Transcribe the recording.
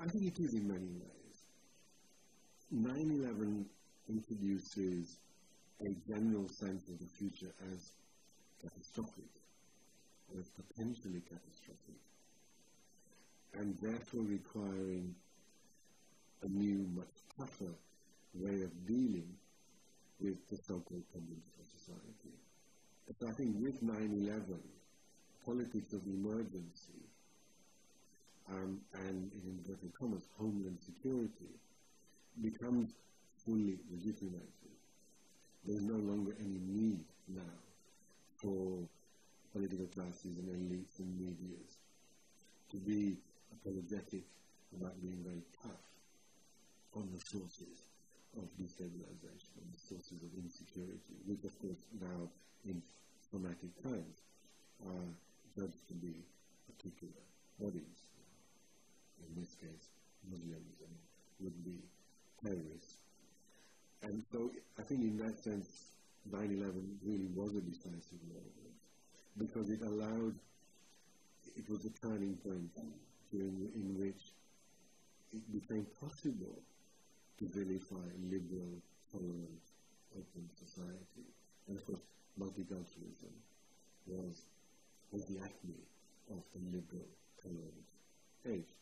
I think it is in many ways. 9/11 introduces a general sense of the future as catastrophic, or as potentially catastrophic, and therefore requiring a new, much tougher way of dealing with the so-called problems of society. So I think with 9/11, politics of emergency and, in inverted commas, homeland security becomes fully legitimated. There's no longer any need now for political classes and elites and medias to be apologetic about being very tough on the sources of destabilization, on the sources of insecurity, which of course now in traumatic times are judged to be particular bodies, in this case Muslims and would-be terrorists. And so I think in that sense 9/11 really was a decisive moment, because it was a turning point in which it became possible to vilify liberal, tolerant, open society. And of course, multiculturalism was the acme of the liberal, tolerant age.